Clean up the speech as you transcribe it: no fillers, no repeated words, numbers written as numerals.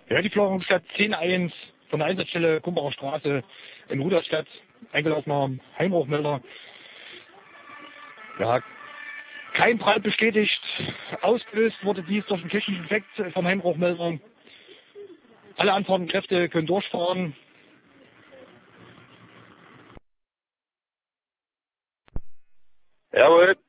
Ja, die Florungsstadt 10.1 von der Einsatzstelle Kumbacher Straße in Rudolstadt, eingelaufener Heimrauchmelder. Ja, kein Brand bestätigt. Ausgelöst wurde dies durch einen technischen Effekt vom Heimrauchmelder. Alle Anfahrtenkräfte können durchfahren. Jawohl.